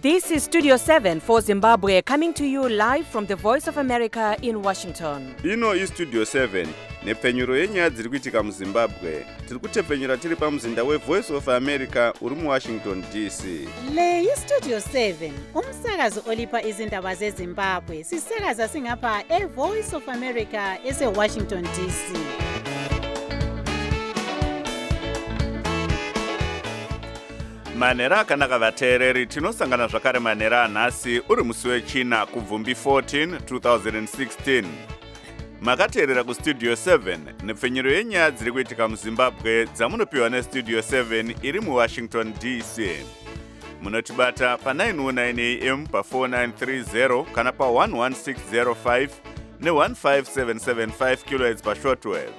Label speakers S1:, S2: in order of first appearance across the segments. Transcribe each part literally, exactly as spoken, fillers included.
S1: This is Studio seven for Zimbabwe, coming to you live from the Voice of America in Washington.
S2: Ino is Studio seven, nepfenyuro yenyaya dziri kuitika muZimbabwe. Tiri kutepfenyura tiri pamuzinda weVoice of America uri muWashington D C.
S3: Le iStudio seven, umsakazo olipa izindaba zeZimbabwe. Sisakaza singapha eVoice of America eseWashington D C.
S2: Manera akanaka vateereri, tinosangana zvakare manera anhasi uri musi wechina kubvumbi fourteen twenty sixteen. Makateerera kuStudio seven, nepfenyuro yenyaya dziri kuitika muZimbabwe dzamunopiwa neStudio seven iri muWashington D C. Munotibata pa nine oh nine A M pa four nine three zero kana pa one one six zero five ne one five seven seven five kilohertz pa shortwave.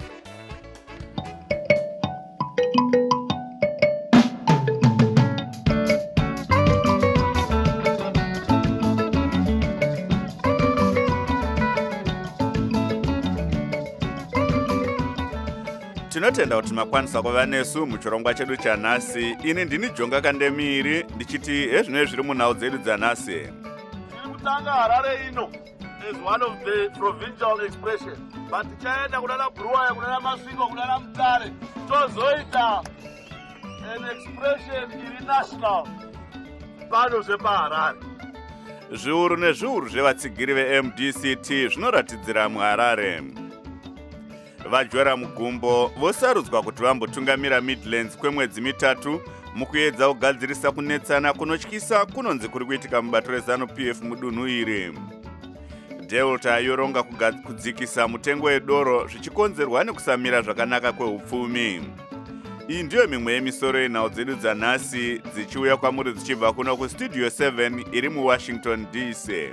S2: Tinotenda kuti makwanisa kuva nesu muchirongwa chedu chanhasi. Ini ndini Jonga Kandemiri ndichiti ezvino zviri munhau dzedu dzanhasi.
S4: Tiri kutanga Harare ino is one of the provincial expressions, but tichaenda kunana Buluwayo, kunana Masvingo, kunana Mutare tozoita an expression iri national pano zvepa Harare.
S2: Zviuru nezviuru zvevatsigiri ve-M D C T zvinoratidzira muHarare. Vajora mugumbo vosarudzwa kuti vambotungamira Midlands kwemwedzi mitatu mukuedza kugadzirisa kunetsana kunotyisa kunonzi kuri kuitika mubato reZanu-P F mudunhu iri. Delta yoronga kudzikisa mutengo wedoro zvichikonzerwa nekusamira zvakanaka kweupfumi. Iyi ndiyo mimwe yemisoro yenhau dzedu dzanhasi dzichiuya kwamuri dzichibva kuno kuStudio seven iri muWashington D C.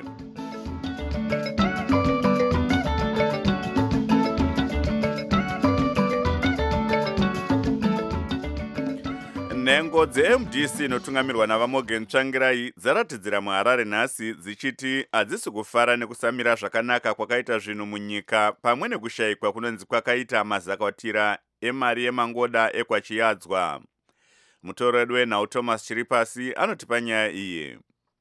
S2: Nhengo dze-M D C inotungamirwa navaMorgan Tsvangirai dzaratidzira muHarare nhasi dzichiti hadzisi kufara nekusamira zvakanaka kwakaita zvinhu munyika pamwe nekushayikwa kunonzi kwakaita mazakatira emari yemangoda ekwachiyadzwa. Mutoredi wenhau Thomas Chiripasi anotipa nyaya iyi.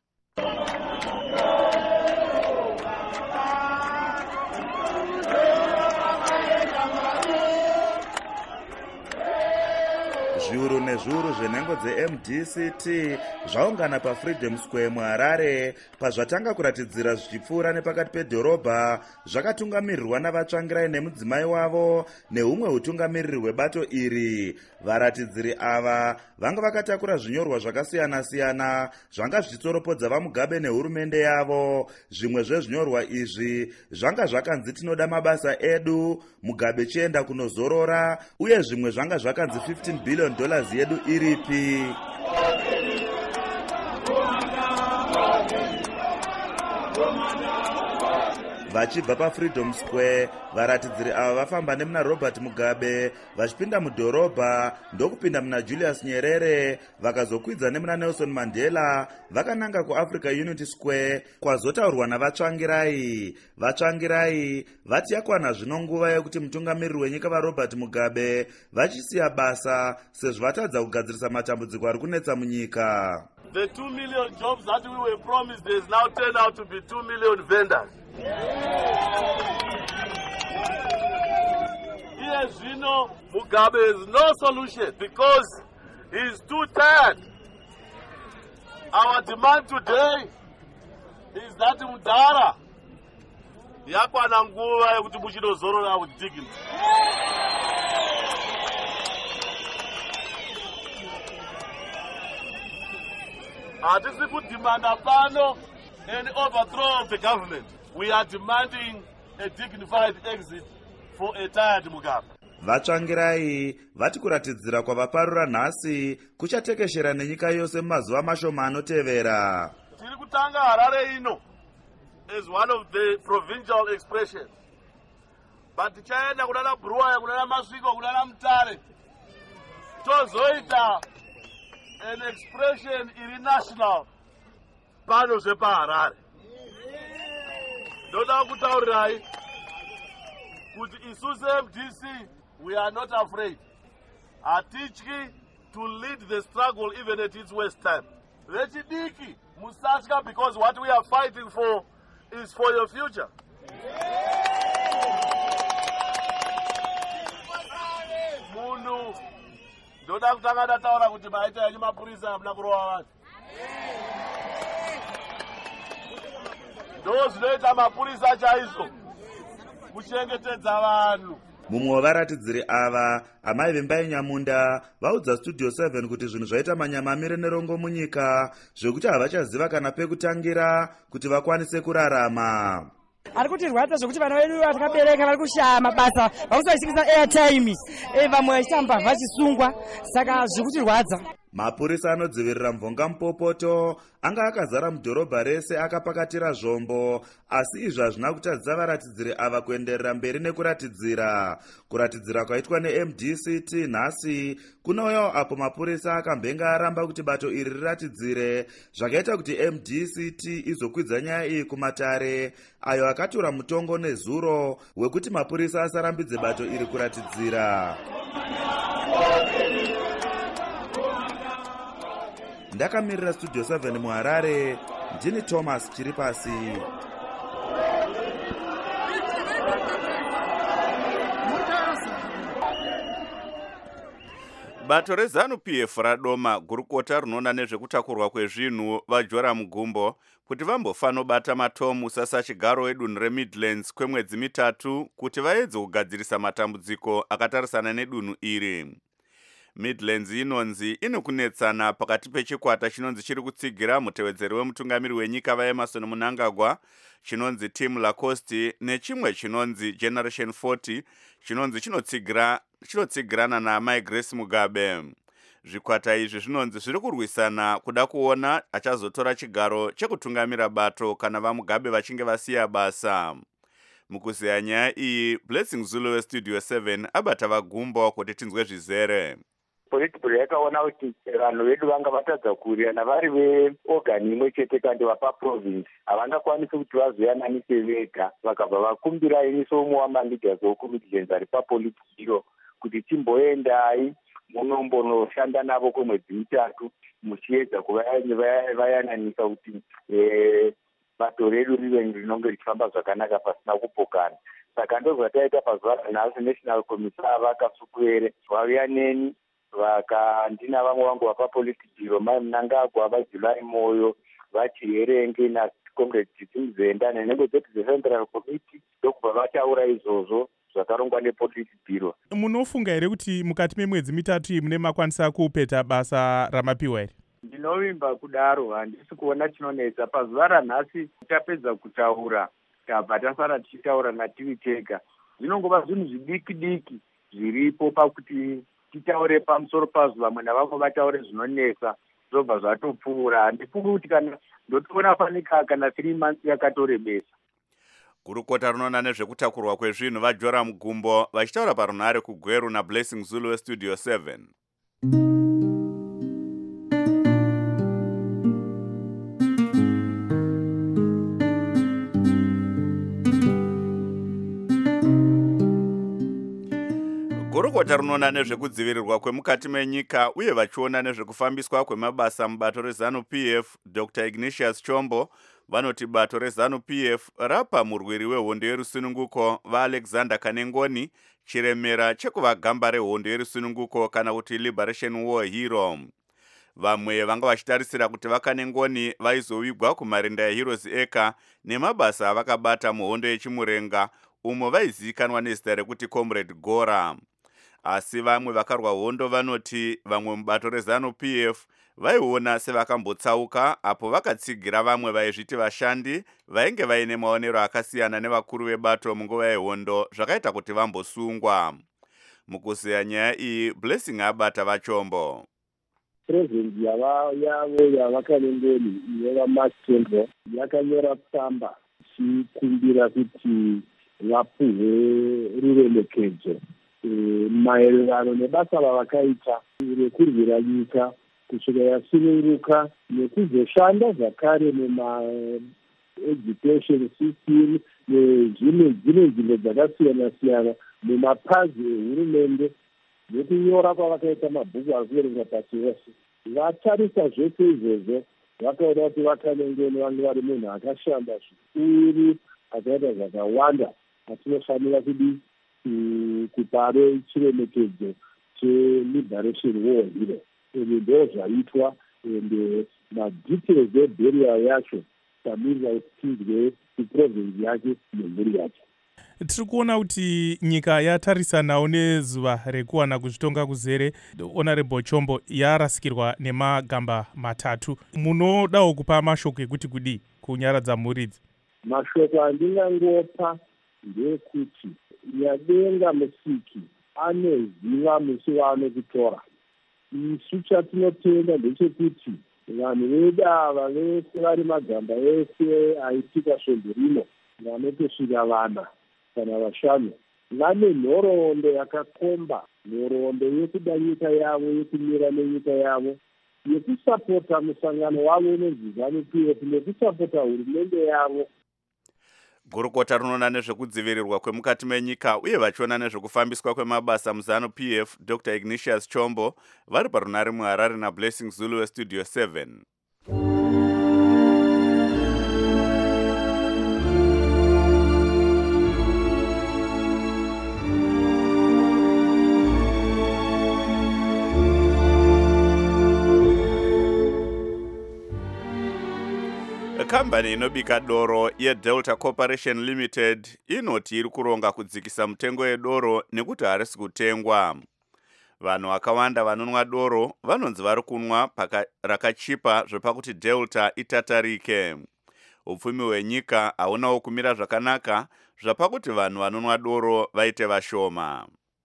S5: Zviuru nezviuru zvenhengo dze-M D C T zvaungana paFreedom Square muHarare pazvatanga kuratidzira zvichipfuura nepakati pedhorobha, zvakatungamirirwa navatsvangirai nemudzimai wavo nehumwe utungamiriri hwebato iri. Varatidziri ava vanga vakatakura zvinyorwa zvakasiyana-siyana zvanga zvichitsoropodza vaMugabe nehurumende yavo. Zvimwe zvezvinyorwa izvi zvanga zvakanzi tinoda mabasa edu, Mugabe chienda kunozorora, uye zvimwe zvanga zvakanzi fifteen billion dollars yedu iripi. Vachibva paFreedom Square, varatidziri ava vafamba nemuna Robert Mugabe vachipinda mudhorobha ndokupinda muna Julius Nyerere vakazokwidza nemuna Nelson Mandela vakananga kuAfrica Unity Square kwazotaurwa navatsvangirai. Vatsvangirai vati yakwana zvino nguva yekuti mutungamiriri wenyika vaRobert Mugabe vachisiya basa sezvo vatadza kugadzirisa matambudziko ari kunetsa munyika.
S4: The two million jobs that we were promised has now turned out to be two million vendors. Yes, you know, Mugabe has no solution because he's too tired. Our demand today is that Mudara yakwana nguva yekuti muchidozorora with dignity. Hatisi kudimanda pano an overthrow of the government. We are demanding a dignified exit for a tired Mugabe.
S5: Vatsvangirai vati kuratidzira kwavaparura nhasi kuchatekeshera nenyika yose mumazuva mashoma anotevera.
S4: Tiri kutanga Harare ino is one of the provincial expressions, but tichaenda kunana Buluwayo, kunana Masvingo, kunana Mutare tozoita an expression iri national pano zvepa Harare. Ndoda kutaurirai kuti isusu M D C we are not afraid. Hatityi to lead the struggle even at its worst time. Vechidiki Musatya, because what we are fighting for is for your future. Mundu ndoda kutanga ndataura kuti maita yanyu mapurisa hamuna kurova vanhu. Ndo zvinoita mapurisa chaizvo kuchengetedza vanhu.
S5: mumwe wevaratidziri ava amai vembai nyamunda vaudza studio seven kuti zvinhu zvaita manyamamire nerongo munyika zvekuti havachaziva kana pekutangira kuti vakwanise kurarama.
S6: Ari kuti rwadza zvokuti vana vedu vatakabereka vari kushaya mabasa vakusaishikisa airtime vamwe vachitamba vachisungwa saka zvikuti rwadza.
S5: Mapurisa anodzivirira mvonga mupopoto anga akazara mudhorobha rese akapakatira zvombo, asi izvi hazvina kutadzisa varatidziri ava kuenderera mberi nekuratidzira. Kuratidzira kwaitwa ne-M D C T nhasi kunouyawo apo mapurisa akambenga aramba kuti bato iri riratidzire, zvakaita kuti M D C T izokwidza nyaya iyi kumatare, ayo akatora mutongo nezuro wekuti mapurisa asarambidze bato iri kuratidzira. Ndakamirira studio seven muHarare, ndini Thomas Chiripasi.
S2: Bato rezanu P F radoma gurukota rinoona nezvekutakurwa kwezvinhu vaJoram Gumbo kuti vambofanobata matomu sasachigaro edunhu reMidlands kwemwedzi mitatu kuti vaedze kugadzirisa matambudziko akatarisana nedunhu iri. Midlands inonzi inokunetsana pakati pechikwata chinonzi chiri kutsigira mutevedzeri wemutungamiri wenyika vaEmerson Mnangagwa chinonzi Tim Lacoste nechimwe chinonzi Generation forty chinonzi chinotsigira chinotsigirana naamai Grace Mugabe. Zvikwata izvi zvinonzi zviri kurwisana kuda kuona achazotora chigaro chekutungamira bato kana vaMugabe vachinge vasiya basa. Mukuziya nyaya iyi, Blessing Zulu weStudio seven abata vaGumbo kuti tinzwe zvizere.
S7: Political yakaona kuti vanhu vedu vanga vatadza kurirana vari veorgani imwe chete kandi vapa province havangakwanisi kuti vazoyananise vega, vakabva vakumbira iniso umwe wamaleaders wokuMidlands ari papolitiro kuti timboendai munombonoshanda navo kwemwedzi mitatu muchiedza kuvayananisa kuti bato redu rive rinonge richifamba zvakanaka pasina kupokana. Saka ndozvataita pazuva ranhasi National Commissar vakasupwere vauya neni vakandina vamwe vangu vapapolitiro mai Mnangagwa vaJulai Moyo vachierenge naComrade Titi Mzenda nenhengo dzetu dzeCentral Committee ndokubva vataura izvozvo zvakarongwa nepolitibhiro.
S8: Munofunga here kuti mukati memwedzi mitatu iyi mune makwanisa kupeta basa ramapiwa here?
S7: Ndinovimba kudaro, handisi kuona chinonetsa. Pazuva ranhasi tapedza kutaura tabva tasara tichitaura natiri tega. Zvinongova zvinhu zvidiki diki zviripo pakuti titaure pamusoro pazvo, vamwe navamwe vataure zvinonetsa zvobva zvatopfuura. Handifungi kuti kana ndotoona fanika kana three months yakatorebesa.
S2: Gurukota rinoona nezvekutakurwa kwezvinhu vaJoram Gumbo vachitaura parunhare kuGweru naBlessing Zulu weStudio seven. Gurukota rinoona nezvekudzivirirwa kwemukati menyika uye vachiona nezvekufambiswa kwemabasa mubato rezanu P F, Doctor Ignatius Chombo vanoti bato rezanu P F rapa murwiri wehondo yerusununguko vaAlexander Kanengoni chiremera chekuvagamba rehondo yerusununguko kana kuti Liberation War Hero. Vamwe vanga vachitarisira kuti vaKanengoni vaizovigwa kumarinda eHeroes Acre nemabasa avakabata muhondo yechimurenga umo vaizivikanwa nezita rekuti Comrade Gora. Asi vamwe vakarwa hondo vanoti vamwe mubato rezanu P F vaiona sevakambotsauka apo vakatsigira vamwe vaizviti vashandi vainge vaine maonero akasiyana nevakuru vebato munguva yehondo zvakaita kuti vambosungwa. Mukuziya nyaya iyi, Blessing abata vaChombo.
S9: President yava yavo yavaKanengoni yevamaStendro yakanyora tsamba ichikumbira kuti vapuhwe ruremekedzo maererano nebasa ravakaita rekurwira nyika kusvika yasununguka nekuzoshanda zvakare muma-education system nezvimwe dzimwe nzvimbo dzakasiyana siyana mumapazi ehurumende nekunyora kwavakaita mabhuku ari kuverenga pasi rose. Vatarisa zvese izvozvo vakaona kuti vatanengeni vange vari munhu akashanda zvikuru akaita zvakawanda atinofanira kudi kupare chiremekedzo cheliberation war hero ende ndo zvaitwa ende madetails eburial yacho tamirira kuti tizwe kuprovinsi yake nemhuri yake.
S8: Tiri kuona kuti nyika yatarisanawo nezuva rekuwana kuzvitonga kuzere. Honorable Chombo yarasikirwa nemagamba matatu. Munodawo kupa mashoko ekuti kudi kunyaradza mhuri idzi?
S9: Mashoko andingangopa ndekuti Nyadenga Musiki anoziva musi waanokutora. Isu chatinotenda ndechekuti vanhu vedu ava vese vari magamba ese aitika svombo rino vanotosvika vana kana vashanu vane nhoroondo yakakomba, nhoroondo yekuda nyika yavo, yekumira nenyika yavo, yekusapota musangano wavo unonzi ZANU-P F nekusapota hurumende yavo.
S2: Gurukota rinoona nezvekudzivirirwa kwemukati menyika uye vachiona nezvekufambiswa kwemabasa muZANU-P F Doctor Ignatius Chombo vari parunare muHarare naBlessing Zulu weStudio seven. Kambani inobika doro yeDelta Corporation Limited inoti iri kuronga kudzikisa mutengo wedoro nekuti harisi kutengwa. Vanhu vakawanda vanonwa doro vanonzi vari kunwa rakachipa zvepakuti Delta itatarike. Upfumi hwenyika haunawo kumira zvakanaka zvapakuti vanhu vanonwa doro vaite vashoma.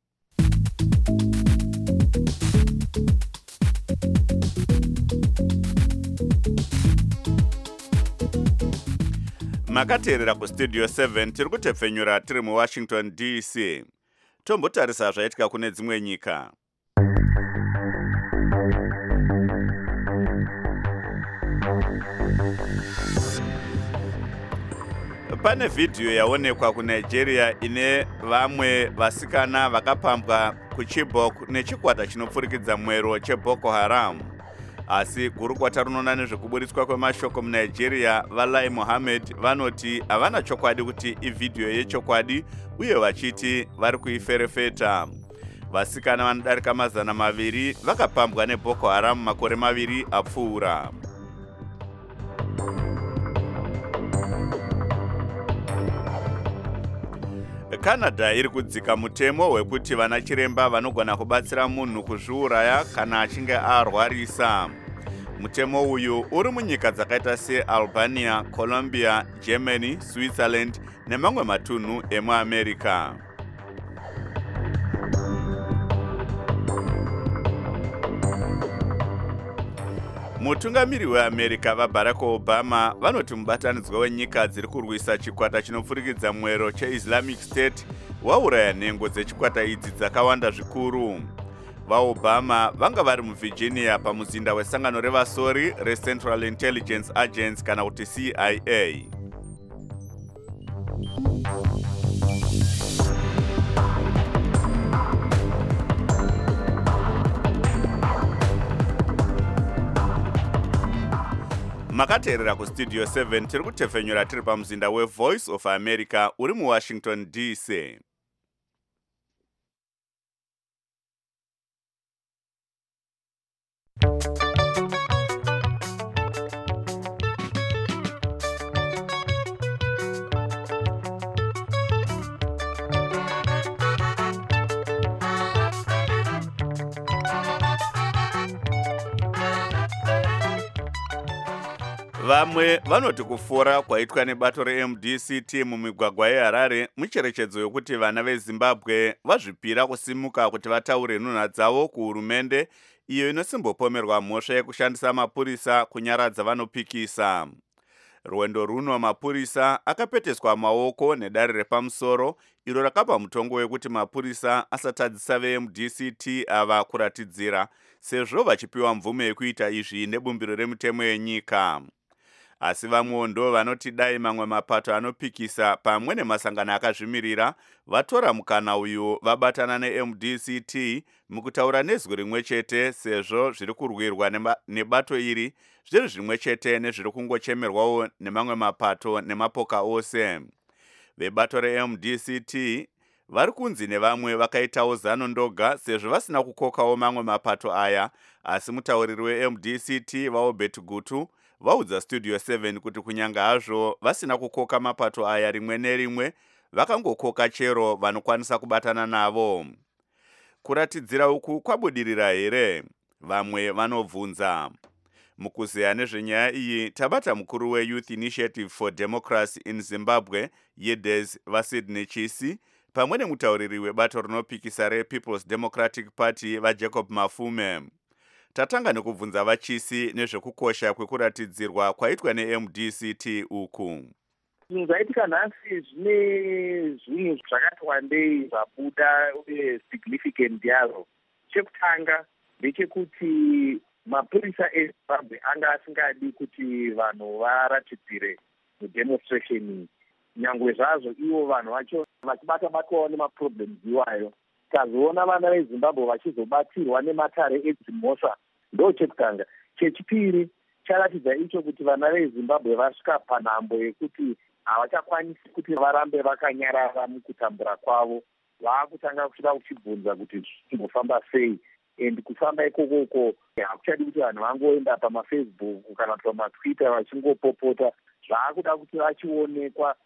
S2: Makateerera kuStudio seven tiri kutepfenyura tiri muWashington D C. Tombotarisa zvaitika kune dzimwe nyika. Pane vhidhiyo yaonekwa kuNigeria ine vamwe vasikana vakapambwa kuChibok nechikwata chinopfurikidza mwero cheBoko Haram. Asi gurukota rinoona nezvekuburitswa kwemashoko muNigeria vaLai Mohammed vanoti havana chokwadi kuti ivhidhiyo yechokwadi uye vachiti vari kuiferefeta. Vasikana vanodarika mazana maviri vakapambwa neBoko Haram makore maviri apfuura. Canada iri kudzika mutemo wekuti vana chiremba vanogona kubatsira munhu kuzviuraya kana achinge arwarisa. Mutemo uyu uri munyika dzakaita seAlbania, Colombia, Germany, Switzerland nemamwe matunhu emuAmerica. Mutungamiri weAmerica vaBarack Obama vanoti mubatanidzwa wenyika dziri kurwisa chikwata chinopfurikidza mwero cheIslamic State wauraya nhengo dzechikwata idzi dzakawanda zvikuru. VaObama vanga vari muVirginia pamuzinda wesangano revasori reCentral Intelligence Agency kana kuti C I A. Makateerera kuStudio seven tiri kutepfenyura tiri pamuzinda weVoice of America uri muWashington D C. Vamwe vanoti kufora kwaitwa nebato reM D C T mumigwagwa yeHarare mucherechedzo yokuti vana veZimbabwe vazvipira kusimuka kuti vataure nhunha dzavo kuhurumende iyo inosimbopomerwa mhosva yekushandisa mapurisa kunyaradza vanopikisa. Rwendo runo mapurisa akapeteswa maoko nedare repamusoro iro rakapa mutongo wekuti mapurisa asatadzisa veM D C T ava kuratidzira sezvo vachipiwa mvume yekuita izvi nebumbiro remutemo yenyika. asi vamwewo ndo vanoti dai mamwe mapato anopikisa pamwe nemasangano akazvimirira vatora mukana uyu vabatana ne-M D C T mukutaura nezwi rimwe chete, sezvo zviri kurwirwa nebato iri zviri zvimwe chete nezviri kungochemerwawo nemamwe mapato nemapoka ose. Vebato re-M D C T vari kunzi nevamwe vakaitawo zano ndoga sezvo vasina kukokawo mamwe mapato aya, asi mutauriri we-M D C T vaObert Gutu vaudza Studio seven kuti kunyanga hazvo vasina kukoka mapato aya rimwe nerimwe, vakangokoka chero vanokwanisa kubatana navo. Kuratidzira uku kwabudirira here? Vamwe vanobvunza. Mukuzeya nezvenyaya iyi tabata mukuru weYouth Initiative for Democracy in Zimbabwe Y D E Z vaSydney Chisi pamwe nemutauriri webato rinopikisa rePeople's Democratic Party vaJacob Mafume. Tatanga nekubvunza vachisi nezvekukosha kwekuratidzirwa kwaitwa ne-M D C T uku.
S10: Zvinhu zvaitika nhasi zvine zvinhu zvakati wandei zvabuda uye significant yazvo. Chekutanga ndechekuti mapurisa eZimbabwe anga asingadi kuti vanhu varatidzire mudemonstration iyi. Nyangwe zvazvo ivo vanhu vacho vachibata-batwawo nemaproblems iwayo. Tazoona vana veZimbabwe vachizobatirwa nematare edzimhosva. Ndo chekutanga. Chechipiri charatidza icho kuti vana veZimbabwe vasvika panhambo yekuti havachakwanisi kuti varambe vakanyarara mukutambura kwavo. Vaakutanga kuchida kuchibvunza kuti zvinofamba sei. And kufamba ikokoko hakuchadi kuti vanhu vangoenda pamafacebook kana pamatwitter vachingopopota. Zvaakuda kuti vachionekwa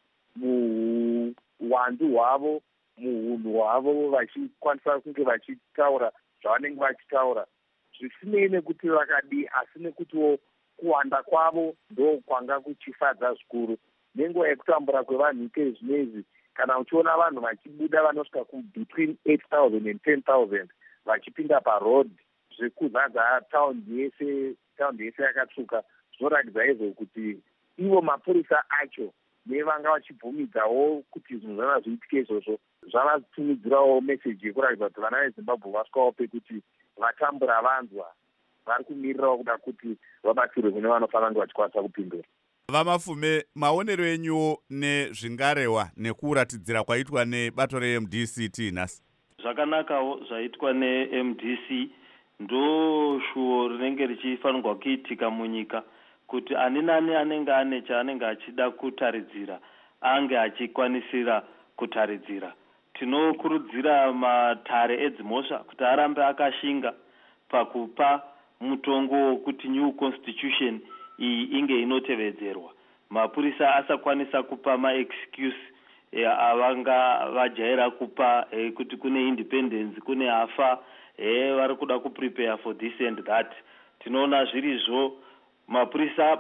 S10: muhwandu hwavo, muhunhu hwavo, vachikwanisa kunge vachitaura zvavanenge vachitaura. Zvisinei nekuti vakadi, asi nekutiwo kuwanda kwavo ndo kwanga kuchifadza zvikuru. Nenguva yekutambura kwevanhu ike zvinezvi, kana uchiona vanhu vachibuda vanosvika ku between eight thousand and ten thousand vachipinda paroad zvekuzadza taundi yese, taundi yese yakatsvuka, zvinoratidza izvo kuti ivo mapurisa acho nevanga vachibvumidzawo kuti zvinhu zvana zviitike izvozvo zvavatumidzirawo meseji yekuratidza kuti vana veZimbabwe vasvikawo pekuti vatambura vanzwa, vari kumirirawo kuda kuti vabatsirwe kune vanofanira kunge vachikwanisa kupindura.
S2: VaMafume, maonero enyuwo nezvingarehwa nekuratidzira kwaitwa nebato re-M D C T nhasi?
S11: Zvakanakawo zvaitwa ne-M D C ndo shuwo rinenge richifanirwa kuitika munyika kuti ani nani anenge ane chaanenge achida kutaridzira ange achikwanisira kutaridzira. Tinokurudzira matare edzimhosva kuti arambe akashinga pakupa mutongo wokuti new constitution iyi inge inotevedzerwa. Mapurisa asakwanisa kupa ma-excuse e, avanga vajaira kupa e, kuti kune independence, kune afa, e, vari kuda kuprepare for this and that. Tinoona zvirizvo mapurisa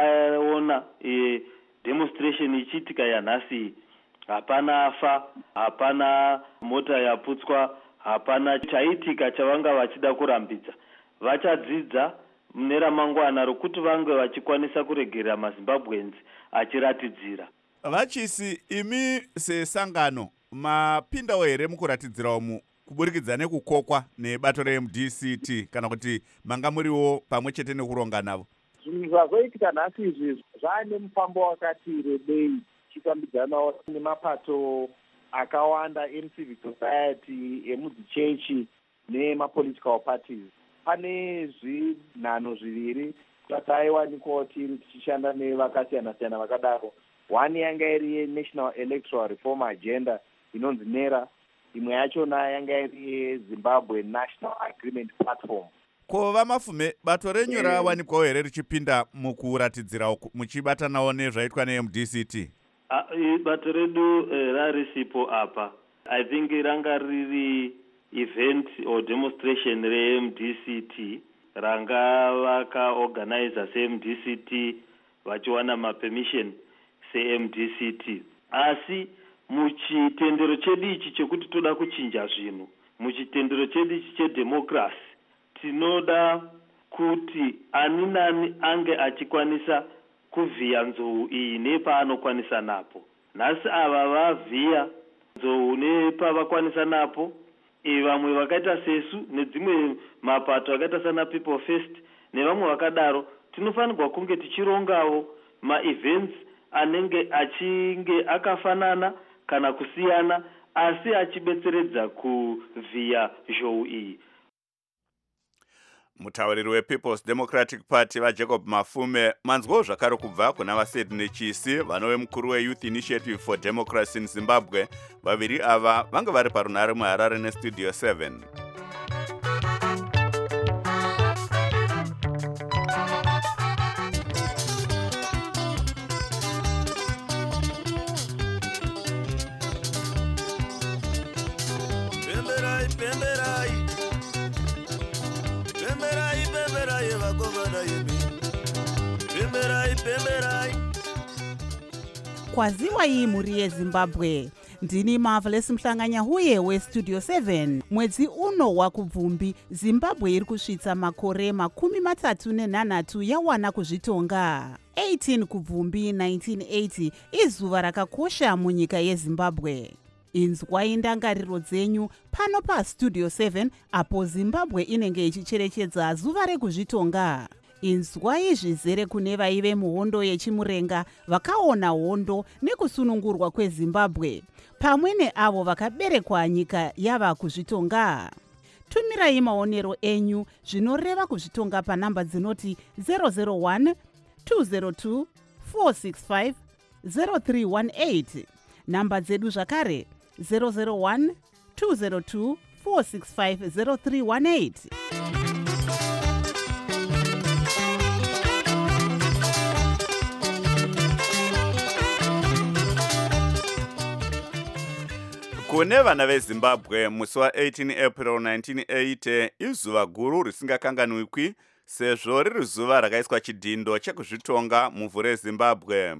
S11: paaona e, demonstration ichiitika yanhasi, hapana afa, hapana mota yaputswa, hapana chaitika chavanga vachida kurambidza. Vachadzidza mune ramangwana rokuti vange vachikwanisa kuregerera maZimbabweans achiratidzira.
S2: Vachisi, imi sesangano mapindawo here mukuratidzira umu kuburikidza nekukokwa nebato re-M D C T kana kuti manga muriwo pamwe chete nekuronga navo?
S10: Zvinhu zvazoitika nhasi izvi zvaane mufambo wakati rebei chitambidzanawo nemapato akawanda emucivil society, emudzichechi nemapolitical parties. Pane zvinhano zviviri zvataiwanikwawo tiri tichishanda nevakasiyana-siyana vakadaro. One yanga iri yeNational Electoral Reform Agenda inonzi NERA, imwe yachona yanga iri yeZimbabwe National Agreement Platform.
S2: Ko VaMafume, bato renyu rawanikwawo here richipinda mukuratidzira muchibatanawo nezvaitwa ne-M D C T?
S11: Uh, bato redu uh, rarisipo apa. I think ranga riri event or demonstration re-M D C T ranga vakaorganiza se-M D C T vachiwana mapermission se-M D C T. Asi muchitendero chedu ichi chekuti toda kuchinja zvinhu, muchitendero chedu ichi chedemocracy, tinoda kuti ani nani ange achikwanisa kuvhiya nzou iyi nepaanokwanisa napo. Nhasi ava vavhiya nzou nepavakwanisa napo, e vamwe vakaita sesu nedzimwe mapato akaita sana People First nevamwe vakadaro, tinofanirwa kunge tichirongawo maevents anenge achinge akafanana kana kusiyana asi achibetseredza kuvhiya zhou iyi.
S2: Mutauriri wePeople's Democratic Party vaJacob Mafume manzwawo zvakare kubva kuna vaSydney Chisi vanove mukuru weYouth Initiative for Democracy in Zimbabwe. Vaviri ava vanga vari parunhare muHarare neStudio seven.
S3: Kwaziwa iyi mhuri yeZimbabwe. Ndini Marvelous Mhlanganya-huye weStudio seven. Mwedzi uno wakubvumbi, Zimbabwe iri kusvitsa makore makumi matatu nenhanhatu yawana kuzvitonga. eighteen kubvumbi nineteen eighty izuva rakakosha munyika yeZimbabwe. Inzwai ndangariro dzenyu pano paStudio seven apo Zimbabwe inenge ichicherechedza zuva rekuzvitonga. Inzwai zvizere kune vaive muhondo yechimurenga vakaona hondo nekusunungurwa kweZimbabwe, pamwe neavo vakaberekwa nyika yava kuzvitonga. Tumirai maonero enyu zvinoreva kuzvitonga panhamba dzinoti zero zero one two zero two four six five zero three one eight. Namba dzedu zvakare zero zero one two zero two four six five zero three one eight.
S2: Kune vana veZimbabwe, musi wa-eighteen April nineteen eighty izuva guru risingakanganwikwi sezvo riri zuva rakaiswa chidhindo chekuzvitonga muvhu reZimbabwe.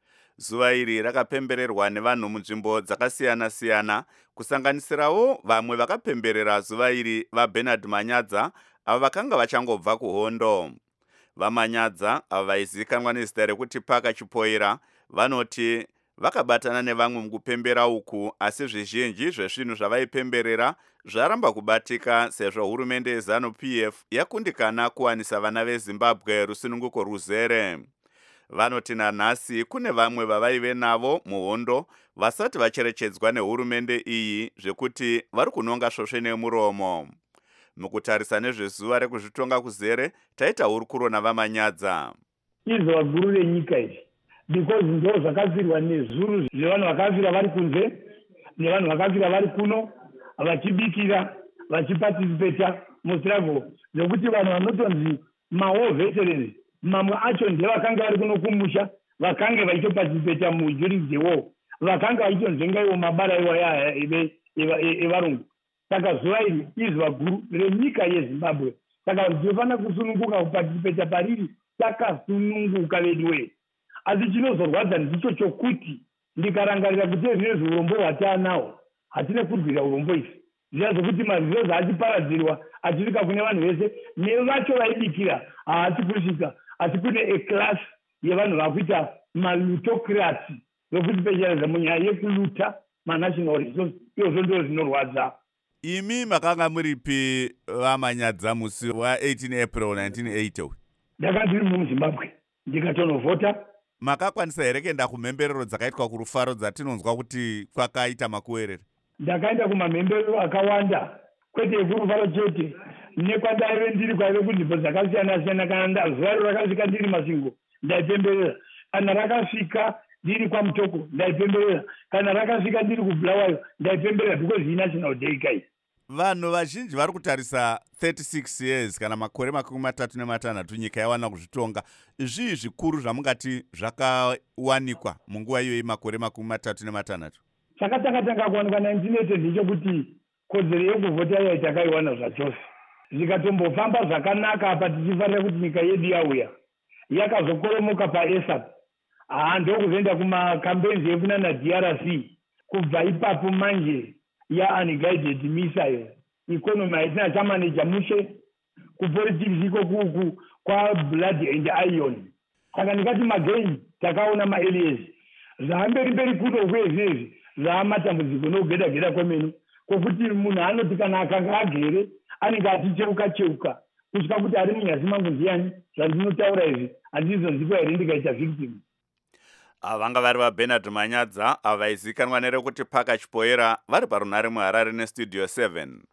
S2: Zuva iri rakapembererwa nevanhu munzvimbo dzakasiyana-siyana, kusanganisirawo vamwe vakapemberera zuva iri vaBernard Manyadza avo vakanga vachangobva kuhondo. VaManyadza avo vaizivikanwa nezita rekuti Paka Chipoira vanoti vakabatana nevamwe mukupembera uku, asi zvizhinji zvezvinhu zvavaipemberera zvaramba kubatika sezvo hurumende yeZanu-P F yakundikana kuwanisa vana veZimbabwe rusununguko ruzere. Vanoti nanhasi kune vamwe vavaive navo muhondo vasati vacherechedzwa nehurumende iyi zvekuti vari kunonga svosve nemuromo. Mukutarisa nezvezuva rekuzvitonga kuzere, taita hurukuro navaManyadza.
S12: Izuva guru renyika iyi, because ndo zvakafirwa nezuru zvevanhu vakafira vari kunze nevanhu vakafira vari kuno vachibikira vachiparticipata mustruggle, zvekuti vanhu vanotonzi mawar veterans mamwe acho ndevakanga vari kuno kumusha vakanga vaitoparticipata during the war, vakanga vaitonzengaiwo mabara iwaya evarungu. Saka zuva iri izuva guru renyika yeZimbabwe, saka tinofanira kusununguka kuparticipata pariri takasununguka veduwe. Asi chinozorwadza ndicho chokuti ndikarangarira kuti zvinezvi urombo hwataanawo hatina kurwira urombo izvi. Zviya zvokuti mazvirozi achiparadzirwa achisvika kune vanhu vese, nevacho vaibikira haasi kusvika, asi kune eclass yevanhu vakuita malutocracy vokuti pechanedza munyaya yekuluta manational resource. Izvozvo ndo zvinorwadza.
S2: Imi makanga muripi vaManyadza musi wa-eighteen April nineteen eighty?
S12: Ndakanga ndiri muZimbabwe ndikatonovhota.
S2: Makakwanisa here kuenda kumhemberero dzakaitwa kurufaro dzatinonzwa kuti kwakaita makuwerere?
S12: Ndakaenda kumamhemberero akawanda, kwete kurufaro chete, nekwandaive ndiri kwaive kunzvimbo dzakasiyana-siyana. Kana zuva iro rakasvika ndiri Masingo ndaipemberera, kana rakasvika ndiri kwaMutoko ndaipemberera, kana rakasvika ndiri kuBulawayo ndaipemberera, because inational day kai.
S2: Vanhu vazhinji vari kutarisa thirty-six years kana makore makumi matatu nematanhatu nyika yawana kuzvitonga. Zvii zvikuru zvamungati zvakawanikwa munguva iyoyi makore makumi matatu nematanhatu?
S12: Chakatanga-tanga kuwanikwa nineteen eighty ndechekuti kodzero yekuvhota iya takaiwana zvachose. Zvikatombofamba zvakanaka apa tichifarira kuti nyika yedu yauya yakazokoromoka paESAP. Ah, ndokuzoenda kumakampenzi ekunana D R C. Kubva ipapo manje ya-unguided missile economy haitina chamaneja mushe, kupolitics iko kuku kwa-blood and iron. Saka ndikati magain takaona ma-areas zvahamberi mberi kuno kwezvezvi zvaamatambudziko nokugeda-geda kwemene, kwokuti munhu anoti kana akanga agere anenge achicheuka-cheuka kusvika kuti ari munyasi mangu ndiyani zvandinotaura izvi handizonzikwa here ndikaita victim.
S2: vanga vari vaBernard Manyadza ava vaizikanwa nerekuti Paka Chipoera vari parunhare muHarare nestudio seven.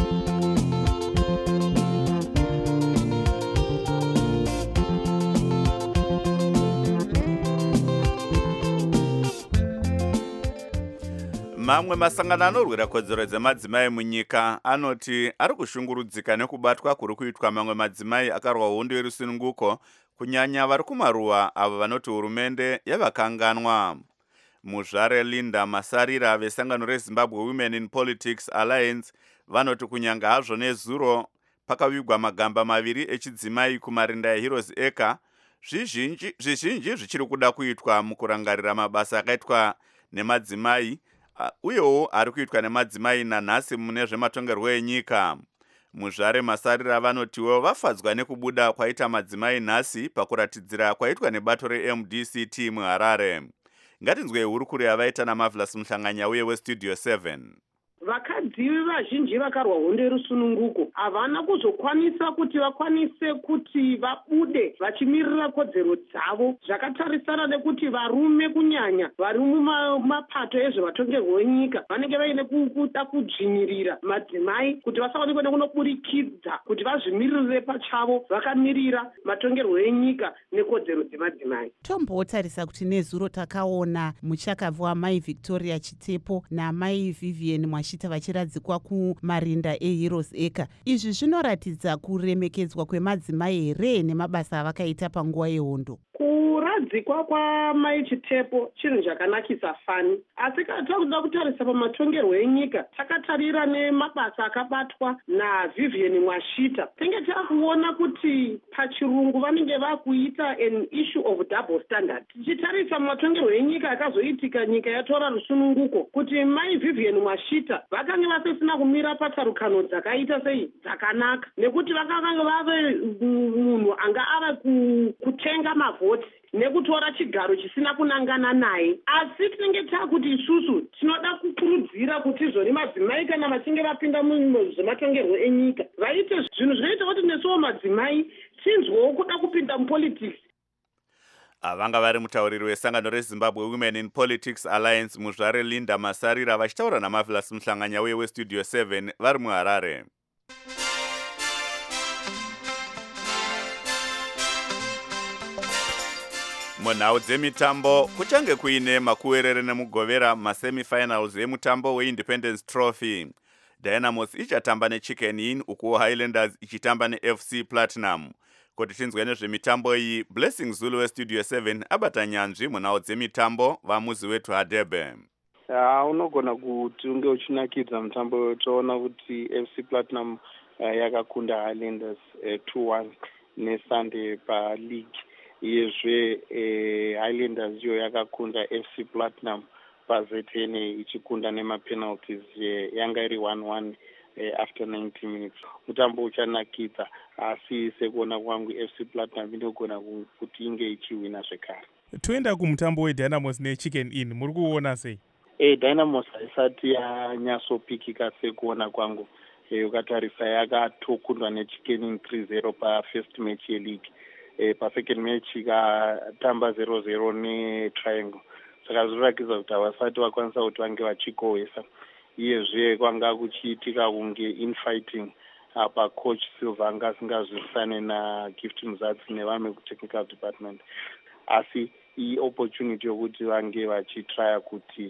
S2: Mamwe masangano anorwira kodzero dzemadzimai munyika anoti ari kushungurudzika nekubatwa kuri kuitwa mamwe madzimai akarwa hondo yerusununguko kunyanya vari kumaruwa avo vanoti hurumende yavakanganwa. Muzvare Linda Masarira vesangano reZimbabwe Women in Politics Alliance vanoti kunyanga hazvo nezuro pakavigwa magamba maviri echidzimai kumarinda eHeroes Acre, zvizhinji zvizhinji zvichiri kuda kuitwa mukurangarira mabasa akaitwa nemadzimai uyewo ari kuitwa nemadzimai nanhasi mune zvematongerwo enyika. Muzvare Masarira vanotiwo vafadzwa nekubuda kwaita madzimai nhasi pakuratidzira kwaitwa nebato reM D C T muHarare. Ngatinzwe hurukuru yavaita naMarvelous Muhlanganya uye westudio seven.
S13: Vakadzi vazhinji vakarwa hondo yerusununguko havana kuzokwanisa kuti vakwanise kuti vabude vachimirira kodzero dzavo, zvakatarisana nekuti varume kunyanya vari mumapato ezvematongerwo enyika vanenge vaine kuda kudzvinyirira madzimai kuti vasaonekwe nekunoburikidza kuti vazvimiririre pachavo vakamirira matongerwo enyika nekodzero dzemadzimai.
S3: Tombotarisa kuti nezuro takaona muchakabva wamai Victoria Chitepo namai Vivian Mwashita vachiradzikwa kumarinda eHeroes Acre. Izvi zvinoratidza kuremekedzwa kwemadzimai here nemabasa avakaita panguva yehondo.
S13: Kuradzikwa kwamai Chitepo chinhu chakanakisa fani, asi kana takuda kutarisa pamatongerwo enyika takatarira nemabasa akabatwa naVivian Mwashita, tenge takuona kuti pachirungu vanenge vakuita an issue of double standard. Tichitarisa matongerwo enyika akazoitika nyika yatora rusununguko kuti mai Vivian Mwashita vakanga vasisina kumira patarukano dzakaita sei dzakanaka, nekuti vakanga vave munhu anga ava kutenga mavhoti nekutora chigaro chisina kunangana naye. Asi tinenge takuti isusu tinoda kukurudzira kuti zvoni madzimai kana vachinge vapinda muzvematongerwo enyika vaite zvinhu zvinoita kuti nesuwo madzimai tinzwewo kuda kupinda mupolitics.
S2: Avanga vari mutauriri wesangano reZimbabwe Women in Politics Alliance Muzvare Linda Masarira vachitaura naMarvelous Muhlanganya uye westudio seven vari muHarare. Munhau dzemitambo kuchange kuine makuwerere nemugovera masemifinals emutambo weIndependence Trophy. Dynamos ichatamba neChicken Inn uko Highlanders ichitamba neF C Platinum. Kuti tinzwe nezvemitambo iyi, Blessing Zulu westudio seven abata nyanzvi munhau dzemitambo vamuzi wetu Hadebe.
S14: Ah, unogona kuti unge uchinakidza mutambo toona kuti F C Platinum uh, yakakunda Highlanders uh, two one neSunday paLeague. Iyezve eh, Highlanders yo yakakunda F C Platinum pazetene ichikunda nemapenalties eh, yanga iri one one eh, after ninety minutes. Mutambo uchanakidza asi sekuona kwangu F C Platinum inogona kuti inge ichiwina zvekare.
S8: Toenda kumutambo weDynamos neChicken Inn, muri kuona sei?
S14: Eh, Dynamos haisati yanyatsopikika sekuona kwangu. Eh, ukatarisa yakatokundwa neChicken Inn three zero pa first match yeLeague. Eh, pa second match ikatamba zero zero neTriangle. Saka zvinoratidza kuti havasati vakwanisa kuti vange vachikohwesa. Iyezve kwanga kuchiitika kunge infighting apa coach Silva anga asingazwisisane naGift Muzadzi nevamwe kutechnical department. Asi iyi opportunity yokuti vange vachitraya kuti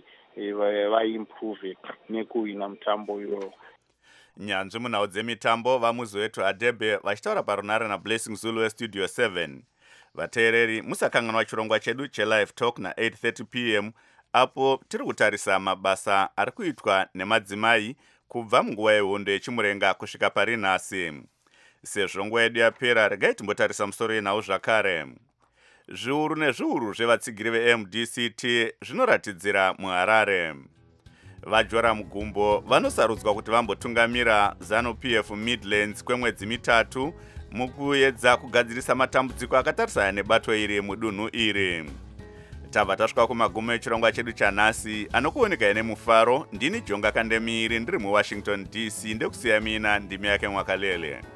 S14: vaimprove nekuwina mutambo iwowo.
S2: Nyanzvi munhau dzemitambo vamuzi wetu Hadebe vachitaura parunhare naBlessing Zulu westudio seven. Vateereri musakanganwa chirongwa chedu cheLive Talk na eight thirty p m apo tiri kutarisa mabasa ari kuitwa nemadzimai kubva munguva yehondo yechimurenga kusvika pari nhasi. Sezvo nguva yedu yapera, regai timbotarisa musoro yenhau zvakare. Zviuru nezviuru zvevatsigiri veM D C T zvinoratidzira muHarare. Vajora mugumbo vanosarudzwa kuti vambotungamira ZANU-P F Midlands kwemwedzi mitatu mukuedza kugadzirisa matambudziko akatarisana nebato iri mudunhu iri. Tabva tasvika kumagumo echirongwa chedu chanhasi anokuoneka nemufaro. Ndini Jonga Kandemiri ndiri muWashington D C ndekusiya mina ndimi yake Mwakalele.